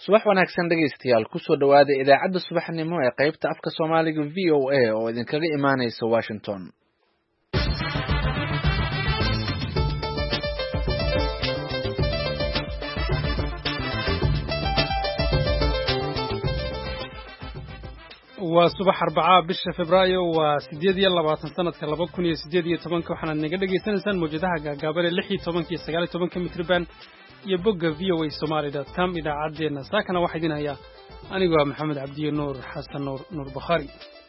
subax wanaagsan dhegaystayaal kusoo dhawaada idaacadda subaxnimo ee qaybta afka soomaaliga v o a oo idinkaga imaaneysa Washington. waa subax Arbacaa bisha Febraayo waa 8 sanadka 2018 waxaad naga dhageysanaysaan muujadaha gaagaaban ee 16 iyo 19 mitrban iyo bogga voasomali.com idaacadeena saakana waxaa idin haya anigoo Maxamed Cabdi Nuur Xasan Nuur Bukhari.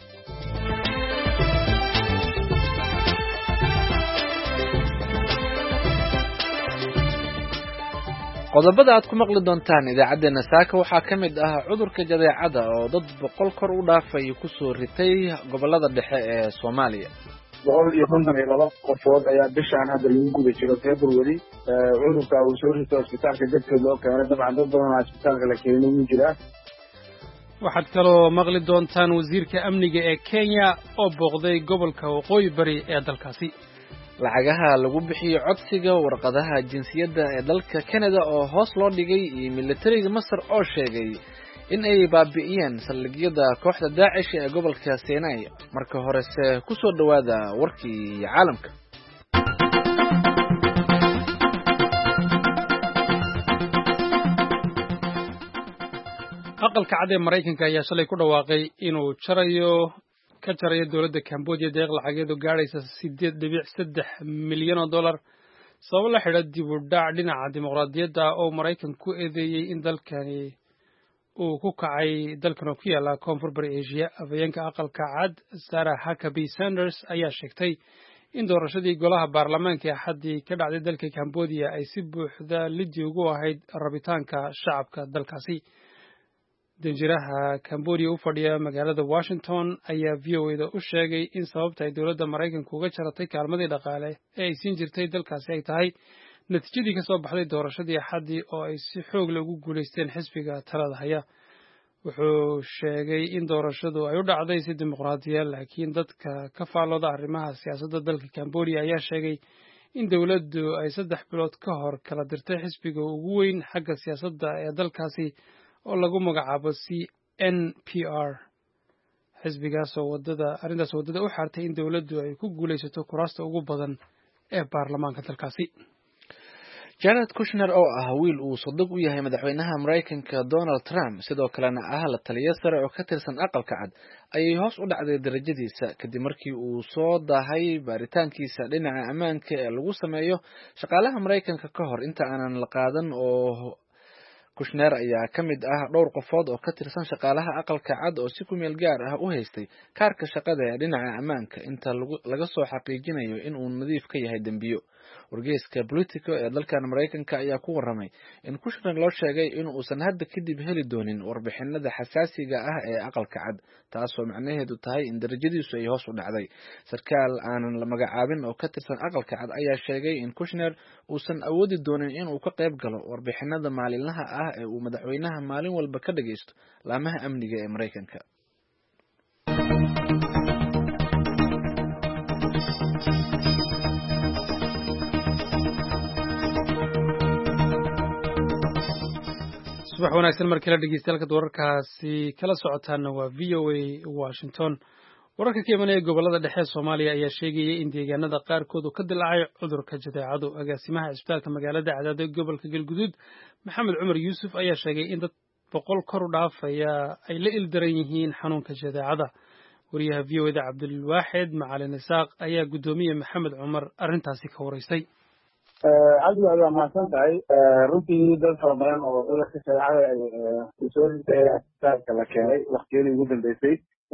qodobada aad ku maqli doontaan idaacadeena saaka waxaa ka mid ah cudurka jadeecada oo dad 100 kor u dhaafay ku soo ritay gobolada dhexe ee Soomaaliya. 152 qofood ayaa bishaan hadda lagu guda jiro February cudurka uu soo ritay isbitaalka dadkeeda loo keenay dabcan dad badan oo isbitaalka la keenay u jira. waxaad kaloo maqli doontaan wasiirka amniga ee Kenya oo booqday gobolka waqooyi bari ee dalkaasi. lacagaha lagu bixiyo codsiga warqadaha jinsiyadda ee dalka Canada oo hoos loo dhigay iyo militariga Masar oo sheegay in ay baabi'iyeen saldhigyada kooxda Daesh ee gobolka Sinai. marka horese ku soo dhawaada warkii caalamka. aqalka cad ee Mareykanka ayaa shalay ku dhawaaqay inuu ka jarayo dawladda Cambodia deeq lacageed oo gaaraysa 8.3 milyan oo dollar sabab la xidhiidha dib u dhac dhinaca dimuqraadiyadda oo Mareykanku ku eedeeyay in dalkani uu ku kacay dalkan oo ku yaala koonfur bari Asia. Afhayeenka aqalka cad Sarah Huckabee Sanders ayaa sheegtay in doorashadii golaha baarlamaanka ee xaddii ka dhacday dalka Cambodia ay si buuxda liddi ugu ahayd rabitaanka shacabka dalkaasi. danjiraha Cambodia u fadhiya magaalada Washington ayaa VOA-da u sheegay in sababta ay dawladda Mareykanku uga jaratay kaalmadii dhaqaale ee ay siin jirtay dalkaasi ay tahay natiijadii ka soo baxday doorashadii xaddii oo ay si xoog leh ugu guulaysteen xisbiga talada haya. wuxuu sheegay in doorashadu ay u dhacday si dimuqraadiya laakiin dadka ka faallooda arrimaha siyaasadda dalka Cambodia ayaa sheegay in dawladdu ay 3 bilood ka hor kala dirtay xisbiga ugu weyn xagga siyaasadda ee dalkaasi oo lagu magacaabo CNPR. xisbigaas oo arrintaas wadada u xartay in dawladdu ay ku guulaysato kuraasta ugu badan ee baarlamaanka dalkaasi. Jared Kushner oo ah wiil uu sodog u yahay madaxweynaha Mareykanka Donald Trump sidoo kalena ah la taliye sare oo ka tirsan aqalka cad ayay hoos u dhacday darajadiisa kadib markii uu soo daahay baaritaankiisa dhinaca ammaanka ee lagu sameeyo shaqaalaha Mareykanka ka hor inta aanan la qaadan. oo Kushner ayaa ka mid ah dhowr qofood oo ka tirsan shaqaalaha aqalka cad oo si ku meel gaar ah u haystay kaarka shaqada ee dhinaca ammaanka inta laga soo xaqiijinayo in uu nadiif ka yahay dambiyo. wargeyska Politico ee dalkan Mareykanka ayaa ku waramay in Kushner loo sheegay in uusan hadda kadib heli doonin warbixinada xasaasiga ah ee aqalka cad, taasoo macnaheedu tahay in darajadiisu ay hoos u dhacday. sarkaal aanan la magacaabin oo ka tirsan aqalka cad ayaa sheegay in Kushner uusan awoodi doonin in uu ka qayb galo warbixinada maalinlaha ah ee uu madaxweynaha maalin walba ka dhageysto laamaha amniga ee Mareykanka. subax wanaagsan markii la dhageystayaal wararkaasi kala socotaana waa VOA Washington. wararka ka imanaya gobolada dhexe Soomaaliya ayaa sheegaya in deegaanada qaarkood uu ka dilaacay cudurka jadeecadu. agaasimaha isbitaalka magaalada Cadaado ee gobolka Galguduud Maxamed Cumar Yuusuf ayaa sheegay in dad 100 kor u dhaafaya ay la ildaran yihiin xanuunka jadeecada. wariyaha VOA-da Cabdulwaaxid Macalin Isaaq ayaa gudoomiye Maxamed Cumar arrintaasi ka wareysay. aad waa mahadsan tahay. runtii dad fara badan oo cudurka jadeecada ay soo ritay isbitaalka la keenay waqtiyadii ugu dambeysay.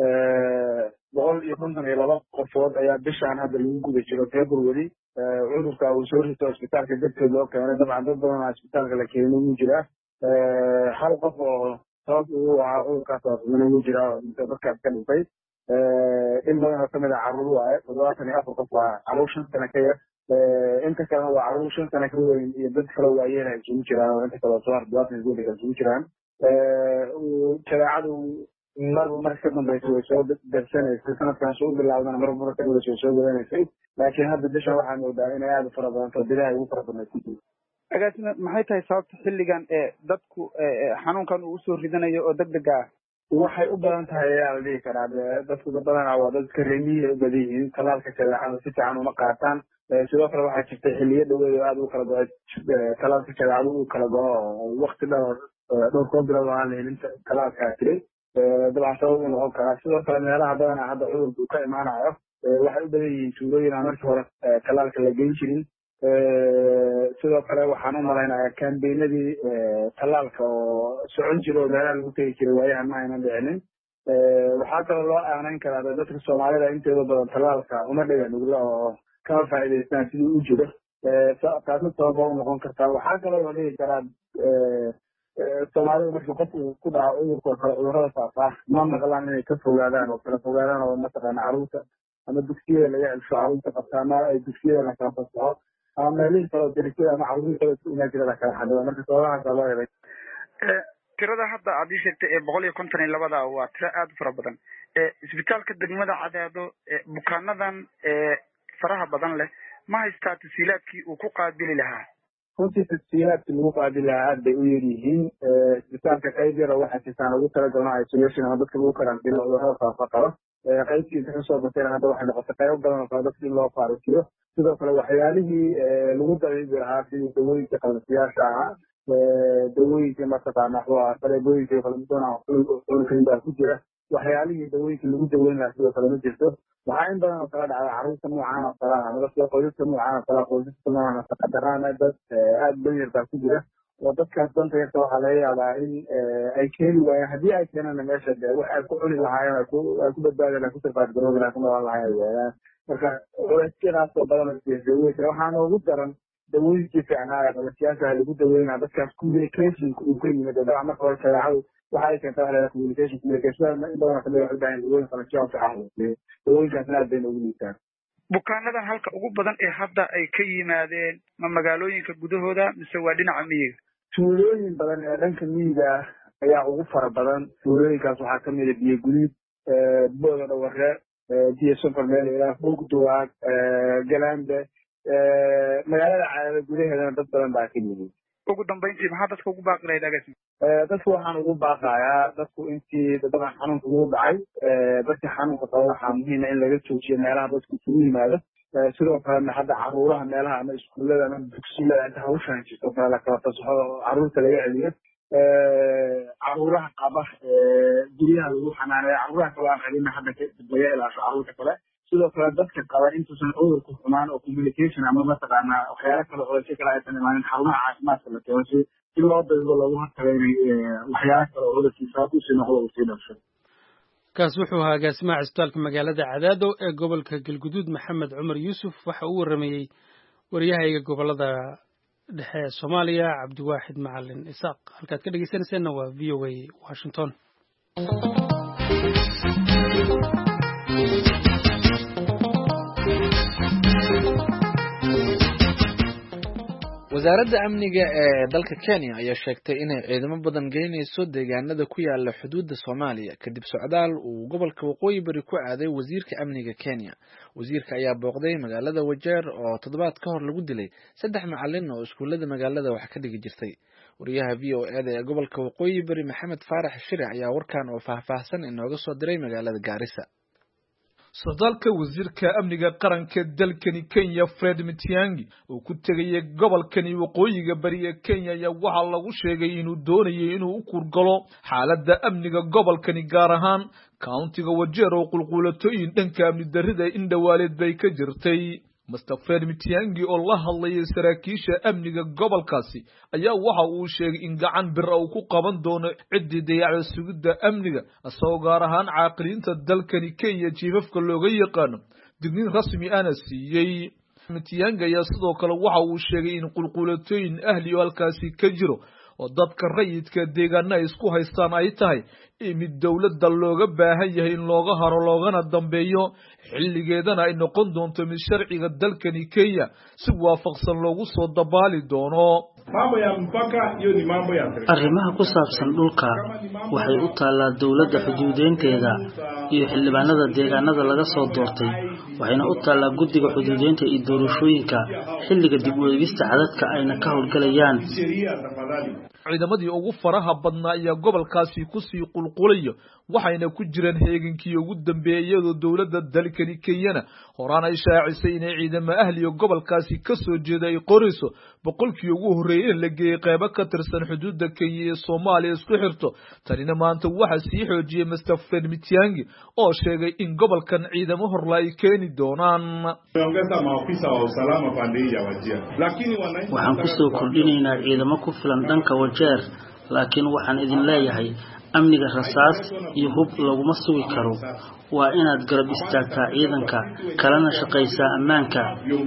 152 qofood ayaa bishaan hadda lagu guda jiro February cudurka uu soo ritay isbitaalka dadkeeda loo keenay dabcan dad badan oo isbitaalka la keenay u jira. hal qof oo sabab uu ahaa cudurkaas u jira dadkaas ka dhintay. in badan oo kamid ah carruur waaye 74 qof waa carruur 5 sano ka yar. inta kale waa carruur 5 sano ka weyn iyo dad kale waayeen ay isugu jiraan oo inta kale soo harbaatay gudaha isugu jiraan. jadeecadu marka ka dambeysay way soo darsanaysa sanadkan soo bilaawdana mar kale soo wadanaysay laakiin hadda bisha waxaan moodaa inay aad u fara badan tahay bilaha ugu fara badan. agaasina maxay tahay sababta xilligan dadku xanuunkan uu soo ridanayo oo degdeg ah waxay u badan tahay ayaa la dhihi karaa dadku badanaa waa dadka reemiyihi u badan yihiin talaalka jadeecada si fiican uma qaataan sidoo kale waxaa jirta xiliyo dhaweed oo aada u kala go-ay talaalka jadeecada uu kala go-o oo wakti dhowr koo bilood aan la helin talaalkaa jiray dabcan sabab u noqon karaa sidoo kale meelaha badanaa hadda cudurka uu ka imaanayo waxay u badan yihiin tuulooyin aan markii hore talaalka la geyn jirin sidoo kale waxaan u malaynayaa kambeynadii talaalka oo socon jira oo meelaha lagu tegi jiray waayahan ma aynan dhicinin waxaa kaloo loo aanayn karaa dadka soomaalida inteeda badan talaalka uma dhiga nugla oo kama faa'iidaystaan sidii u jiro taasna sababa u noqon kartaa waxaa kaloo la dhihi karaa soomaalida markii qofku ku dhaco cudurka kale cudurrada faafaa ma maqlaan inay ka fogaadaan oo kala fogaadaan oo mataqaana carruurta ama dugsiyada laga celsho carruurta qabta ama ay dugsiyada la kala fasaxo ama meelihii kaleo derisada ama carruurihii kale isku imaajira la kala xadido marka sababahaasa loo helay tirada hadda aad ii sheegtay 152 waa tiro aad u fara badan isbitaalka degmada Cadaado bukaanadan faraha badan leh ma haystaa tasiilaadkii uu ku qaabili lahaa runtii tasiilaadkii lagu qaabili lahaa aad bay u yar yihiin isbitaalka qayb yar oo waxaa jirtaan ugu talagalno isolation ama dadka lagu karantiilo cudurrada faafa qaba qaybtiisa kasoo batayna hadda waxay noqotay qaybo badan oo kale dadka in loo faarujiyo sidoo kale waxyaalihii lagu dabiibi lahaa sidii dawooyinka qalasiyaasha ahaa dawooyinka mataqaana faleebooyinka kala baa ku jira waxyaalihii dawooyinka lagu daweyn lahaa sidoo kale ma jirto waxaa in badan oo kala dhacda carruurta noocaan oo kale ah dadka qoysaska noocaan oo kale qoysaska noocan nafaqadaraana dad aada dan yar baa ku jira oo dadkaas danta yarta waxaa laga yaabaa in ay keeni waayaan haddii ay keenana meesha de wax ay ku cuni lahaayeen ay ku badbaadi lahayen ku sarfaadgaroobi lahayen ku noolan lahayen ay waayaan marka culayskadaas oo badan oo waxaa noogu daran dawooyinkii fiicnaa qalasiyaasha lagu daweynaa dadkaas communicationka uu ka yimid dabca marka hore shareecadu waxa ay keenta waxa communication in badan kamid waxay baahan dawooyin qalasiyaa fiican dawooyinkaasna aad bay noogu liitaan bukaanadan halka ugu badan ee hadda ay ka yimaadeen ma magaalooyinka gudahooda mise waa dhinaca miyiga tuulooyin badan ee dhanka miyiga ayaa ugu fara badan tuulooyinkaas waxaa kamid a biyo guliid booda dhaware biyo sofar meel ilaa bogduwaag galaande magaalada Cadaado gudaheedana dad badan baa ka yimid ugu dambeyntii maxaa dadka ugu baaqi lahayd agaasi dadku waxaan ugu baaqayaa dadku intii dadka xanuunka ugu dhacay dadka xanuunka qaba waxaa muhiima in laga joojiyo meelaha dadku isugu yimaado sidoo kalena hadda caruuraha meelaha ama iskuullada ama dugsiyada inta hawshan jirto kale la kala fasaxo oo carruurta laga celiyo caruuraha qaba guryaha lagu xanaaneeyo caruuraha kale aan qabin hadda laga ilaasho carruurta kale sidoo kale dadka qaba intuusan cudurku xumaan oo communication ama mataqaana waxyaala kale culaysyo kale aysan imaanin xarumaha caafimaadka la keeno si loo daydo loogu hortago inay waxyaala kale oo cudurkiisa hadduu sii noqdo uu sii dhasho kaas wuxuu ahaa agaasimaha cisbitaalka magaalada Cadaado ee gobolka Galguduud Maxamed Cumar Yuusuf waxa uu waramayay wariyahayga gobolada dhexe ee Soomaaliya Cabdiwaaxid Macalin Isaaq halkaad ka dhageysanaysaana waa VOA Washington wasaaradda amniga ee dalka Kenya ayaa sheegtay inay ciidamo badan geynayso deegaanada ku yaala xuduudda Soomaaliya kadib socdaal uu gobolka Waqooyi Bari ku aaday wasiirka amniga Kenya. Wasiirka ayaa booqday magaalada Wajeer oo toddobaad ka hor lagu dilay 3 macallin oo iskuulada magaalada wax ka dhigi jirtay. Wariyaha VOA ee gobolka Waqooyi Bari Maxamed Faarax Shiric ayaa warkan oo faahfaahsan inooga soo diray magaalada Gaarisa. socdaalka wasiirka amniga qaranka dalkani Kenya Fred Matiang'i oo ku tagay gobolkani waqooyiga bari ee Kenya ayaa waxa lagu sheegay inuu doonayo inuu u kurgalo xaaladda amniga gobolkani gaar ahaan countiga Wajeer oo qulqulatooyin dhanka amni darrida in dhawaaleed bay ka jirtay Mr. Fred Matiang'i oo la hadlayay saraakiisha amniga gobolkaasi ayaa waxa uu sheegay in gacan bir uu ku qaban doono cidii dayacda sugidda amniga asoo gaar ahaan caaqiliinta dalkani Kenya jiifafka looga yaqaano digniin rasmi ah siiyay Matiang'i ayaa sidoo kale waxa uu sheegay in qulqulatooyin ahli oo halkaasi ka jiro oo dadka rayidka deegaanada isku haystaan ay tahay mid dawladda looga baahan yahay in looga haro loogana dambeeyo xilligeedana ay noqon doonto mid sharciga dalkani Kenya si waafaqsan loogu soo dabaali doono arrimaha ku saabsan dhulka waxay u taallaa dawladda xuduudeynteeda iyo xildhibaanada deegaanada laga soo doortay waxayna u taallaa guddiga xuduudeynta iyo doorashooyinka xilliga dib u eegista cadadka ayna ka howlgalayaan. ciidamadii ugu faraha badnaa ayaa gobolkaasi kusii qulqulayo waxayna ku jiraan heegankii ugu dambeeyay iyadoo dawladda dalkani Kenya horaan ay shaacisay inay ciidamo ahliyo gobolkaasi ka soo jeeda ay qorayso boqolkii ugu horeeyay in la geeyay qaybo ka tirsan xuduudda Kenya iyo Soomaaliya isku xirto. tanina maanta waxa sii xoojiyay Mr. Fred Matiang'i oo sheegay in gobolkan ciidamo horla ay keeni doonaan. waxaan ku soo kordhinaynaa ciidamo ku filan dhanka Wajeer, laakiin waxaan idin leeyahay amniga rasaas iyo hub laguma sugi karo. waa inaad garab istaagtaa ciidanka kalena shaqaysaa ammaanka.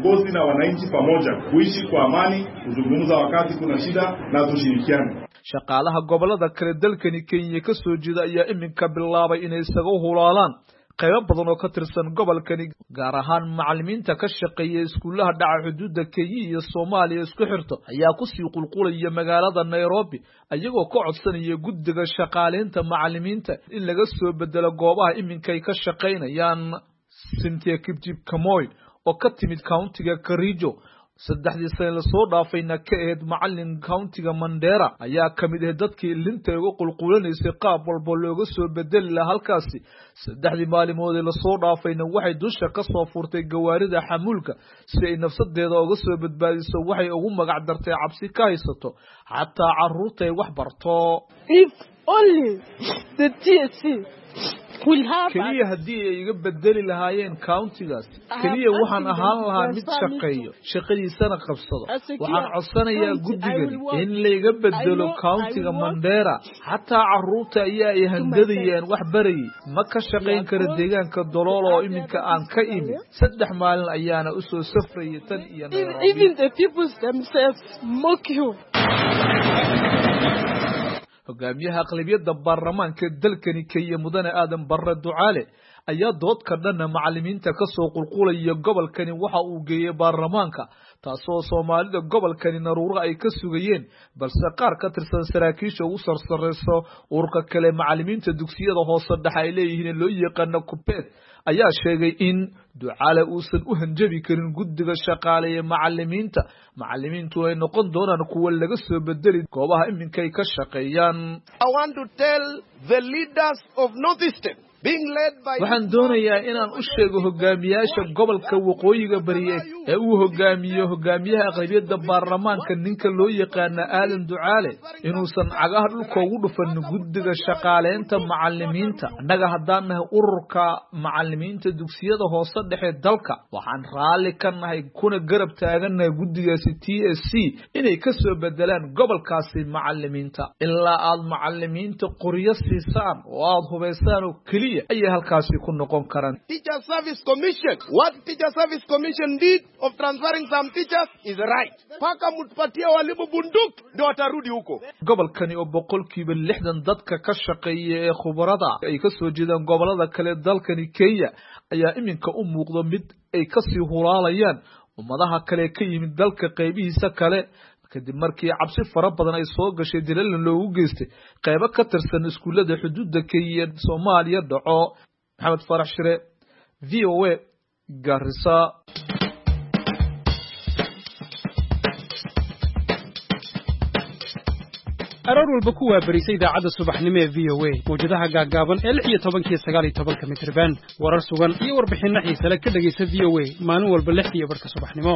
shaqaalaha gobolada kale dalkani Kenya ka soo jeeda ayaa iminka bilaabay inay isaga hulaalaan qaybo badan oo ka tirsan gobolkani, gaar ahaan macallimiinta ka shaqeeya iskuulaha dhaca xuduudda Kenya iyo Soomaaliya isku xirto ayaa ku sii qulqulaya magaalada Nairobi ayagoo ka codsanaya guddiga shaqaaleynta macallimiinta in laga soo bedelo goobaha iminka ay ka shaqeynayaan. Cynthia Kipchip Kamoy oo ka timid countiga Kericho 3 sano la soo dhaafayna ka ahayd macallin countiga Mandera ayaa kamid ah dadkii linta ugu qulqulanaysay qaab walba looga soo bedeli lahaa halkaasi. 3 maalmood la soo dhaafayna waxay dusha ka soo furtay gawaarida xamuulka si ay nafsadeeda uga soo badbaadiso. waxay ugu magac dartay cabsi ka haysato xataa carruurta ay wax barto. If only the TSC kaliya haddii ay iga bedeli lahaayeen countigaas kaliya waxaan ahaan lahaa mid shaqeeyo shaqadiisana qabsado. waxaan codsanayaa guddigan in layga bedelo countiga Mandera. xataa carruurta ayaa ay handadayeen wax barayay ma ka shaqayn kara deegaanka Dolool oo iminka aan ka imi 3 maalin ayaana u soo safrayay tan iyo Nairobi. Even the people themselves mock you. hogaamiyaha aqlabiyadda baarlamaanka dalkani Kenya Mudane Aadan Barre Ducaale ayaa dood ka dhan macallimiinta ka soo qulqulaya gobolkani waxa uu geeyay baarlamaanka, taasoo Soomaalida gobolkani naruuro ay ka sugayeen, balse qaar ka tirsan saraakiisha ugu sarsareyso ururka kale macallimiinta dugsiyada hoose dhexe ay leeyihiin loo yaqaan KUPPET ayaa sheegay in Ducaale uusan u hanjabi karin guddiga shaqaaleeya macallimiintu ay noqon doonaan kuwa laga soo bedeli goobaha iminka ay ka shaqeeyaan. I want to tell the leaders of Northeastern waxaan doonayaa inaan u sheego hogaamiyaasha gobolka waqooyiga bari ee uu hogaamiyo hogaamiyaha aqlabiyadda baarlamaanka ninka loo yaqaan Aadan Ducaale inuusan cagaha dhulka ugu dhufan guddiga shaqaaleynta macallimiinta. annaga haddaan nahay ururka macallimiinta dugsiyada hoose dhexe dalka waxaan raalli ka nahay kuna garab taaganahay guddigaasi TSC inay ka soo bedelaan gobolkaasi macallimiinta ilaa aad macallimiinta qoryo siisaan oo aad hubaysaan oo kaliya ayay halkaasi ku noqon karaan. Teacher Service Commission, what Teacher Service Commission did of transferring some teachers is right. Paka mutpatia walimu bunduk ndio watarudi huko. gobolkani oo 60% dadka ka shaqeeya ee khubarada ay ka soo jeedaan gobolada kale dalkani Kenya ayaa iminka u muuqdo mid ay ka sii hulaalayaan ummadaha kale ka yimid dalka qaybihiisa kale kadib markii cabsi fara badan ay soo gashay dilal loogu geystay qaybo ka tirsan iskuulada xuduudda Kenya Soomaaliya dhaco. Maxamed Farax Shire, VOA, Garissa. aroor walba ku waabarisay idaacadda subaxnimo ee VOA mawjadaha gaagaaban ee 16 iyo 19 mitirban warar sugan iyo warbixinno xiiso leh ka dhageysa VOA maalin walba 6:00 subaxnimo.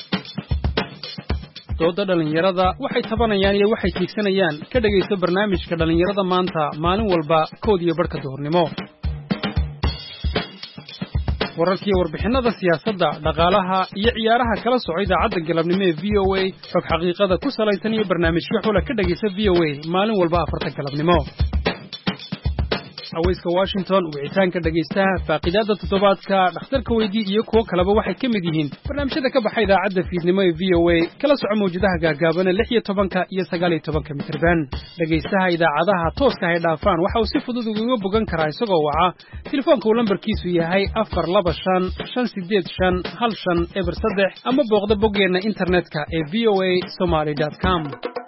dooda dhalinyarada waxay tabanayaan iyo waxay tiigsanayaan ka dhageyso barnaamijka dhalinyarada maanta maalin walba 1:00 duhurnimo. wararkii warbixinada siyaasadda dhaqaalaha iyo ciyaaraha kala socda idaacadda galabnimo ee VOA xog xaqiiqada ku salaysan iyo barnaamijyo xula ka dhageysa VOA maalin walba 4 galabnimo. aweyska Washington wicitaanka dhageystaha faaqidaada toddobaadka dhakhtarka weydii iyo kuwa kaleba waxay ka mid yihiin barnaamijyada ka baxay idaacadda fiidnimo ee VOA kala soco mawjadaha gaagaaban 16 iyo 19 mitirban dhageystaha idaacadaha tooska ah ee dhaafaan waxa uu si fudud uga bogan karaa isagoo waca telefoonka uu lambarkiisu yahay 425 ama booqda boggeena internetka ee voasomali.com.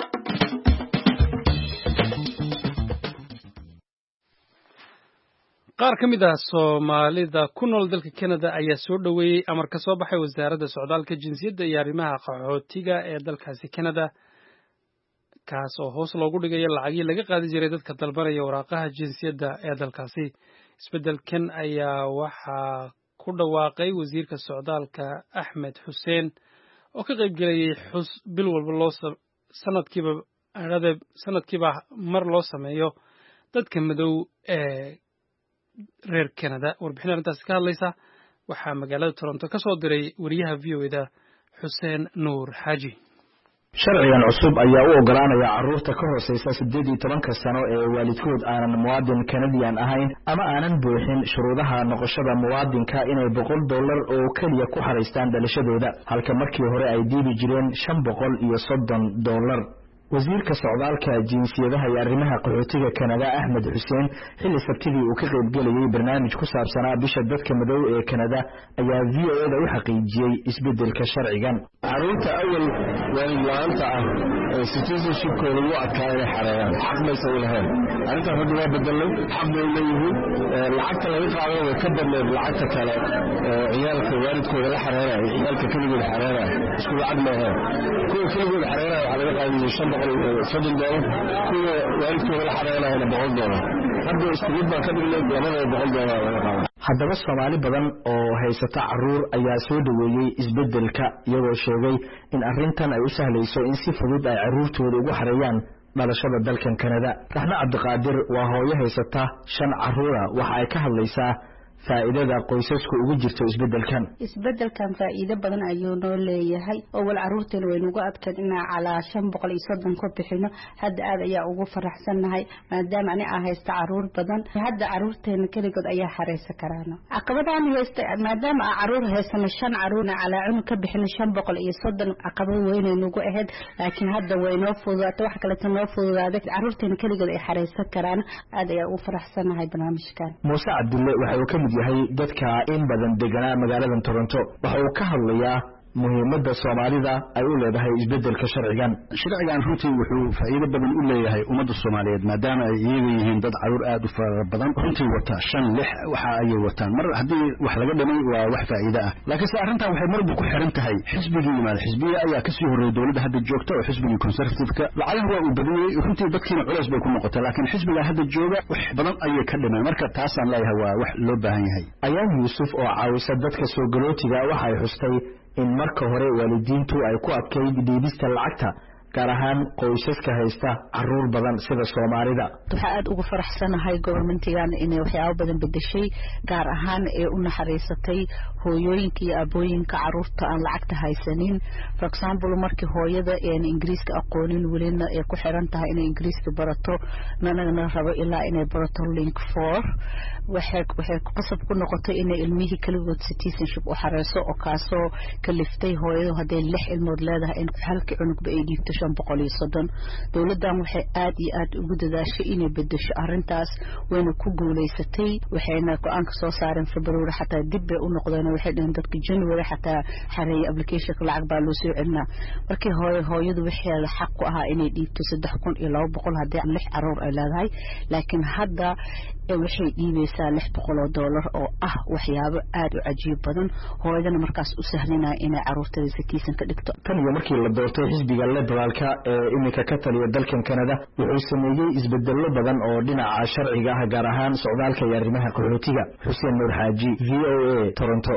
qaar ka mid ah Soomaalida ku nool dalka Canada ayaa soo dhaweeyay amar ka soo baxay wasaaradda socdaalka jinsiyadda iyo arrimaha qaxootiga ee dalkaasi Canada kaas oo hoos loogu dhigay lacagii laga qaadi jiray dadka dalbanaya waraaqaha jinsiyadda ee dalkaasi. Isbeddelkan ayaa waxaa ku dhawaaqay wasiirka socdaalka Axmed Xuseen oo ka qayb galayay xus bil walba sanadkiiba mar loo sameeyo dadka madow ee reer Canada. warbixin arrintaas ka hadlaysa waxaa magaalada Toronto ka soo diray wariyaha VOA-da Xuseen Nuur Xaaji. sharcigan cusub ayaa u ogolaanaya carruurta ka hooseysa 18 sano ee waalidkood aanan muwaadin Canadian ahayn ama aanan buuxin shuruudaha noqoshada muwaadinka inay $100 oo kaliya ku xareystaan dhalashadooda halka markii hore ay diibi jireen $530. wasiirka socdaalka jinsiyadaha iyo arrimaha qaxootiga Canada Axmed Xuseen xilli sabtidii uu ka qayb galayay barnaamij ku saabsanaa bisha dadka madow ee Canada ayaa VOA-da u xaqiijiyay isbeddelka sharcigan. carruurta awal waalid la'aanta ah ee citizenship-kooda u adkaanay xareeyaan xaq maysan u lahayn arrintaas hadda waa bedelay xaq bay leeyihiin lacagta laga qaado way ka badneed lacagta kale ciyaalka waalidkooda la xareeraya ciyaalka keligood xareeraya isku lacag maahan kuwa keligood xareeraya waxaa laga qaadayay $530 kuwa waalidkooda la xareerayana $100 hadda isku mid baan ka dhignay $200 laga qaado. haddaba Soomaali badan oo haysata carruur ayaa soo dhaweeyay isbeddelka iyagoo sheegay in arrintan ay u sahlayso in si fudud ay carruurtooda ugu xareeyaan dhalashada dalkan Canada. Raxna Cabdiqaadir waa hooyo haysata 5 carruur ah waxa ay ka hadlaysaa faa'iidada qoysasku ugu jirto isbeddelkan faa'iido badan ayuu noo leeyahay oo wal carruurteena way nagu adkaan inaan calaa 530 ku bixino hadda aad ayaa ugu faraxsanahay maadaama ani aan haysto carruur badan hadda carruurteena kaligood ayaa xareysan karaan caqabadaan haysta maadaama aan carruur haysano 5 carruurna calaa cunug ka bixino 530 caqabad weyn ay nagu ahayd laakiin hadda way noo fududaatay wax kale noo fududaaday carruurteena kaligood ay xareysan karaan aad ayaa ugu faraxsanahay barnaamijkan. Muuse Cabdulle waxa uu ka mid yahay dadka in badan deganaa magaalada Toronto waxa uu ka hadlayaa muhiimadda Soomaalida ay u leedahay isbeddelka sharcigan runtii wuxuu faa'iido badan u leeyahay ummadda Soomaaliyeed maadaama ay iyaga yihiin dad carruur aad u fara badan runtii wata 5-6 waxa ay wataan mar haddii wax laga dhamay waa wax faa'iido ah laakiin arrintan waxay marba ku xiran tahay xisbigii imaal xisbiga ayaa ka sii horeeyay dawladda hadda joogta oo xisbigii conservative-ka lacagaha waa uu badiyay runtii dadkiina culays bay ku noqotay laakiin xisbiga hadda jooga wax badan ayay ka dhamay marka taasaan leeyahay waa wax loo baahan yahay. Ayaan Yuusuf oo caawisa dadka soo galootiga waxa ay xustay in marka hore waalidiintu ay ku adkeyd dhiibista lacagta gaar ahaan qoysaska haysta carruur badan sida Soomaalida. Waxa aad ugu faraxsanahay governmentigan inay waxyaabo badan bedeshay gaar ahaan ee u naxariisatay hooyooyinka iyo abooyinka carruurta aan lacagta haysanin. For example markii hooyada aan Ingiriiska aqoonin welina ay ku xiran tahay inay Ingiriiska barato nanana rabo ilaa inay barato link 4 waxay qasab ku noqotay inay ilmihii kaligood citizenship u xareyso oo kaasoo kaliftay hooyadu haday 6 ilmood leedahay in halkii cunugba ay dhiibto $530. dawladdan waxay aad iyo aad ugu dadaashay inay bedesho arrintaas wayna ku guuleysatay waxayna go'aan ka soo saareen February xataa dib bay u noqdeen waxay dhaheen dadka January xataa xareeyay application lacag baa loo soo celinaa markii hooyadu waxay xaq ku ahaa inay dhiibto $3200 haddii 6 carruur ay leedahay laakiin hadda waxay dhiibaysaa $600 oo ah waxyaabo aad u cajiib badan hooyadana markaas u sahlinaa inay carruurteeda citizen ka dhigto. Tan iyo markii la doortay xisbiga Liberalka ee imika ka taliya dalkan Canada wuxuu sameeyay isbeddello badan oo dhinaca sharciga ah gaar ahaan socdaalka iyo arrimaha qaxootiga. Xuseen Nuur Xaaji, VOA, Toronto.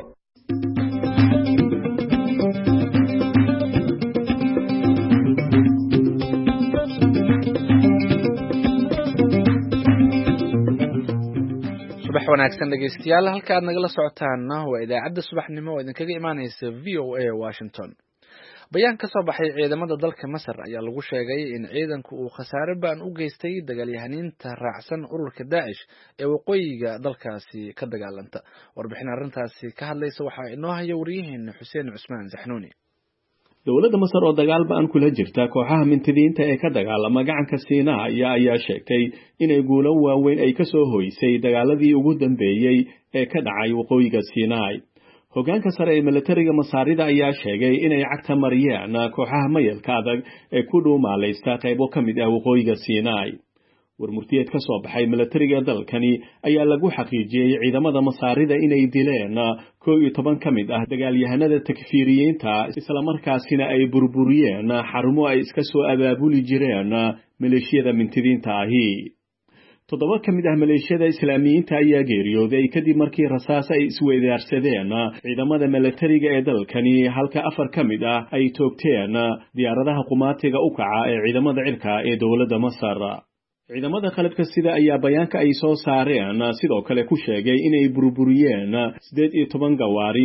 wanaagsan dhageystayaal halka aad nagala socotaan waa idaacadda subaxnimo oo idinkaga imaanaysa VOA Washington. bayaan ka soo baxay ciidamada dalka Masar ayaa lagu sheegay in ciidanku uu khasaare baan u geystay dagaalyahaniinta raacsan ururka Daesh ee waqooyiga dalkaasi ka dagaalanta. Warbixin arrintaasi ka hadlaysa waxaa inoo haya wariyaheena Xuseen Cusmaan Zaxnuuni. dowladda Masar oo dagaal ba'an kula jirta kooxaha mintidiinta ee ka dagaalama gacanka Siinaa ayaa sheegtay inay guulo waaweyn ay ka soo hoysay dagaaladii ugu dambeeyay ee ka dhacay waqooyiga Siinaa. hoggaanka sare ee militariga Masaarida ayaa sheegay inay cagta mariyeen kooxaha mayalka adag ee ku dhuumaalaysta qaybo ka mid ah waqooyiga Siinaa. warmurtiyeed ka soo baxay militariga dalkani ayaa lagu xaqiijiyay ciidamada Masaarida inay dileen 11 ka mid ah dagaalyahanada takfiiriyiinta isla markaasina ay burburiyeen xarumo ay iska soo abaabuli jireen maleeshiyada mintidiinta ahi. 7 ka mid ah maleeshiyada islaamiyiinta ayaa geeriyooday kadib markii rasaas ay isweydaarsadeen ciidamada militariga ee dalkani halka 4 ka mid ah ay toogteen diyaaradaha qumaatiga u kaca ee ciidamada cirka ee dowladda Masar. ciidamada qalabka sida ayaa bayaanka ay soo saareen sidoo kale ku sheegay inay burburiyeen 18 gawaari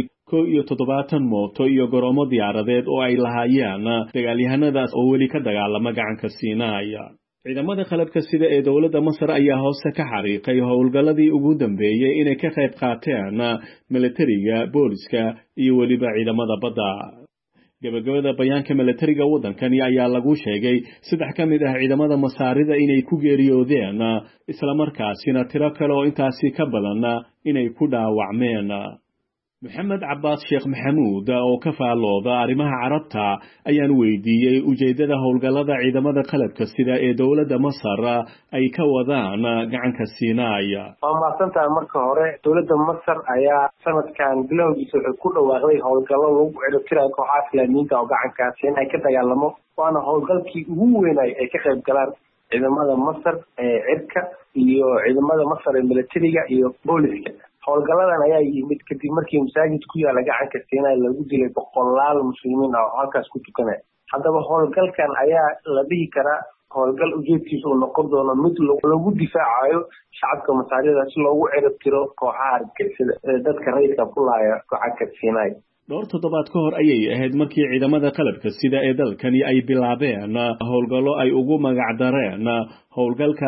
17 mooto iyo garoomo diyaaradeed oo ay lahaayeen dagaalyahanadaas oo weli ka dagaalama gacanka Siinaa. ciidamada qalabka sida ee dowladda Masar ayaa hoose ka xariiqay howlgalladii ugu dambeeyay inay ka qayb qaateen militariga, booliska iyo weliba ciidamada badda. gabagabada bayaanka militariga waddankani ayaa lagu sheegay 3 ka mid ah ciidamada Masaarida inay ku geeriyoodeen isla markaasina tiro kale oo intaasi ka badan inay ku dhaawacmeen. Maxamed Cabbaas Sheekh Maxamuud oo ka faalooda arrimaha Carabta ayaan weydiiyey ujeedada howlgallada ciidamada qalabka sida ee dowladda Masar ay ka wadaan gacanka Siinaa. waa mahadsantahay. marka hore dowladda Masar ayaa sanadkan bilowgiisa waxay ku dhawaaqday howlgallo lagu ciribtirayo kooxaha islaamiyiinta oo gacanka Siinaa ka dagaalamo, waana howlgalkii ugu weynay ay ka qayb galaan ciidamada Masar ee cirka iyo ciidamada Masar ee militariga iyo booliska. howlgalladan ayaa yimid kadib markii masaajid ku yaala gacanka Siinaa lagu dilay 100 muslimiin oo halkaas ku tukanay. haddaba howlgalkan ayaa la dhihi karaa howlgal ujeedkiisu uu noqon doono mid lagu difaacayo shacabka Masaarida si loogu ciribtiro kooxaha argagixisada ee dadka rayidka ku laaya gacanka Siinaa. dhowr toddobaad ka hor ayay ahayd markii ciidamada qalabka sida ee dalkani ay bilaabeen howlgallo ay ugu magac dareen howlgalka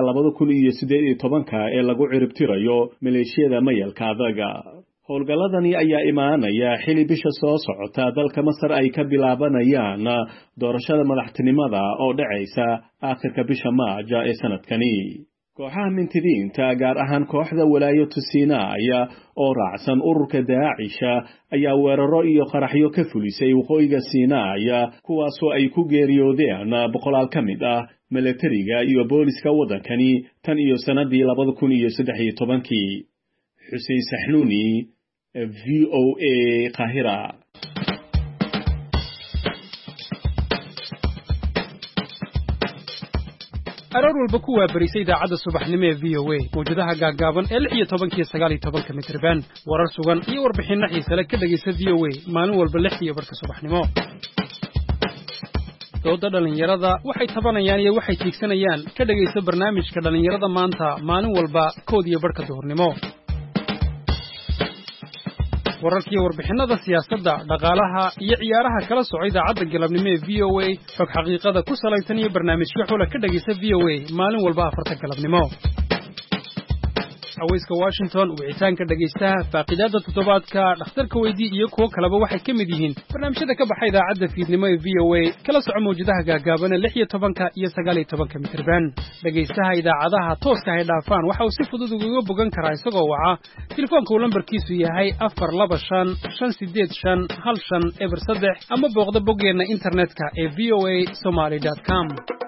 2018 ee lagu ciribtirayo maleeshiyada mayalka adaga. howlgalladani ayaa imaanaya xili bisha soo socota dalka Masar ay ka bilaabanayaan doorashada madaxtinimada oo dhacaysa aakhirka bisha Maaj ee sanadkani. kooxaha mintidiinta gaar ahaan kooxda walaayatu Siinaa oo raacsan ururka Daesh ayaa weeraro iyo qaraxyo ka fulisay waqooyiga Siinaa kuwaasoo ay ku geeriyoodeen 100 ka mid ah militariga iyo booliska waddankani tan iyo sanadii 2013. Xuseen Saxnuuni, VOA Qaahira. aroor walba ku waabarisay idaacadda subaxnimo ee VOA mawjadaha gaagaaban ee 16 iyo 19 mitirban warar sugan iyo warbixinno xiiso leh ka dhageysta VOA maalin walba 6:00 subaxnimo. dooda dhalinyarada waxay tabanayaan iyo waxay tiigsanayaan ka dhageysta barnaamijka dhalinyarada maanta maalin walba 1:00 duhurnimo. wararkii warbixinada siyaasadda, dhaqaalaha iyo ciyaaraha kala socda idaacadda galabnimo ee VOA xog xaqiiqada ku salaysan iyo barnaamijyo xula ka dhageysta VOA maalin walba 4 galabnimo. awayska Washington wicitaanka dhageystaha faaqidaada toddobaadka dhakhtarka weydii iyo kuwa kaleba waxay ka mid yihiin barnaamijyada ka baxay idaacadda fiidnimo ee VOA kala soco mawjadaha gaagaaban 16 iyo 19 mitirban. dhageystaha idaacadaha tooska ah dhaafaan waxa uu si fudud uga bogan karaa isagoo waca telefoonka uu lambarkiisu yahay 425-585-1503 ama booqda boggeena internetka ee voasomali.com.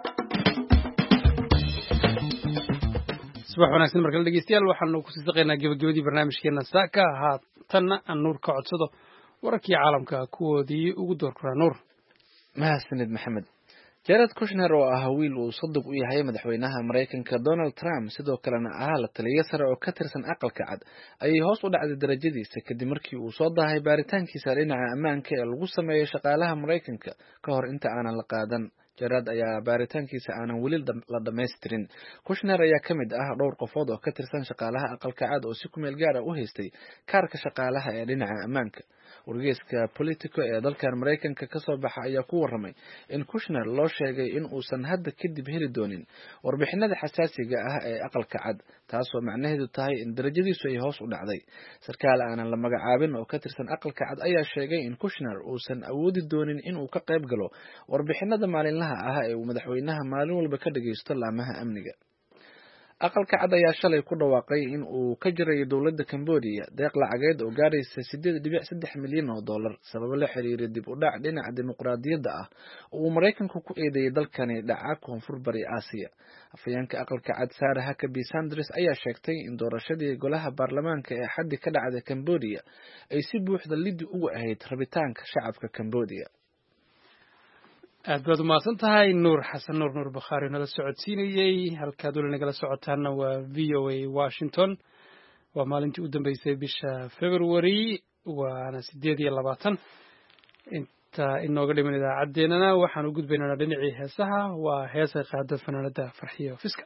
subax wanaagsan markale dhegeystayaal waxaanu ku siisaqaynaa gabagabadii barnaamijkeena saaka haatanna aan nuur ka codsado wararkii caalamka kuwoodii ugu doorkuraa nuur. mahadsanid maxamed. Jared Kushner oo ah wiil uu sodog u yahay madaxweynaha Mareykanka Donald Trump sidoo kalena ah la taliye sare oo ka tirsan aqalka cad ayay hoos u dhacday darajadiisa kadib markii uu soo daahay baaritaankiisa dhinaca ammaanka ee lagu sameeyay shaqaalaha Mareykanka ka hor inta aanan la qaadan. Jared ayaa baaritaankiisa aanan weli la dhameystirin. Kushner ayaa ka mid ah dhowr qofood oo ka tirsan shaqaalaha aqalka cad oo si ku meel gaar ah u haystay kaarka shaqaalaha ee dhinaca ammaanka. wargeyska Politico ee dalkan Mareykanka ka soo baxa ayaa ku waramay in Kushner loo sheegay in uusan hadda kadib heli doonin warbixinada xasaasiga ah ee aqalka cad, taasoo macnaheedu tahay in darajadiisu ay hoos u dhacday. Sarkaal aanan la magacaabin oo ka tirsan aqalka cad ayaa sheegay in Kushner uusan awoodi doonin in uu ka qayb galo warbixinada maalinlaha ah ee uu madaxweynaha maalin walba ka dhageysto laamaha amniga. aqalka cad ayaa shalay ku dhawaaqay in uu ka jirayo dowladda Cambodia deeq lacageed oo gaaraysa 8.3 milyan oo dollar sababo la xiriira dib u dhac dhinaca dimuqraadiyadda ah oo uu Mareykanku ku eedeeyay dalkani dhaca koonfur bari Aasiya. Afhayeenka aqalka cad Sarah Huckabee Sanders ayaa sheegtay in doorashadii golaha baarlamaanka ee xaddi ka dhacday Cambodia ay si buuxda lidi ugu ahayd rabitaanka shacabka Cambodia. aad baad u mahadsan tahay nuur xasan nuur bakhaari nala socodsiinayey halkaad weli nagala socotaana waa VOA Washington waa maalintii u dambeysay bisha February waana 8 inta inooga dhiman idaacaddeenana waxaan u gudbaynaa dhinacii heesaha waa heesa qaada fanaanada Farxiyo Fiska.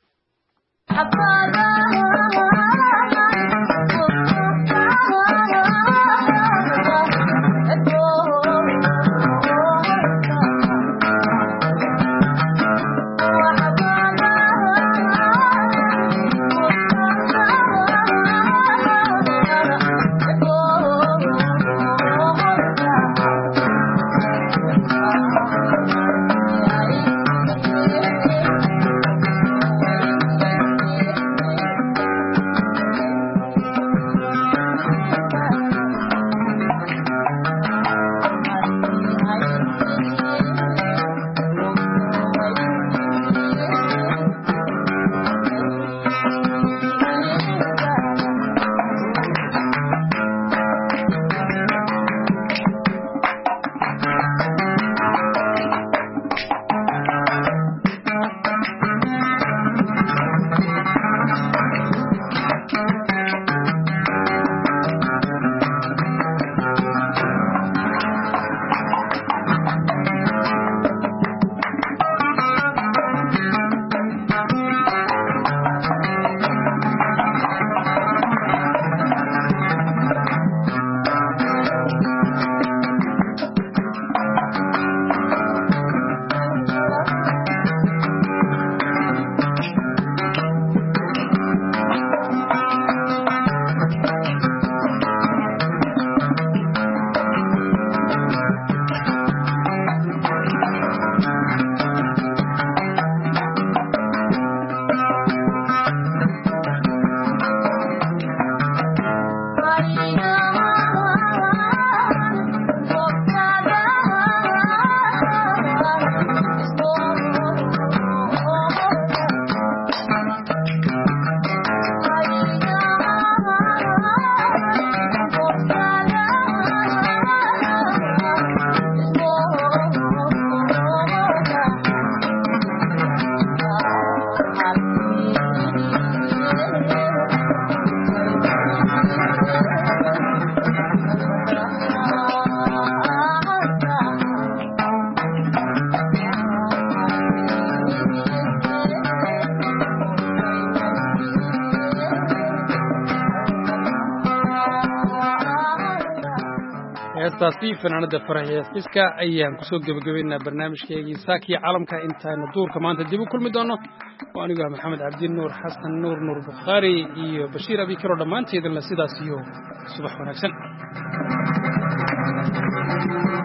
heestaasi fanaanada Farxiyo Fiska ayaan ku soo gabagabeynaa barnaamijkeegii Saaki Caalamka intaaynu duurka maanta dib u kulmi doono oo anigu Maxamed Cabdi Nuur Xasan Nuur Bukhari iyo Bashiir Abi Karo dhamaanteedna sidaas iyo subax wanaagsan.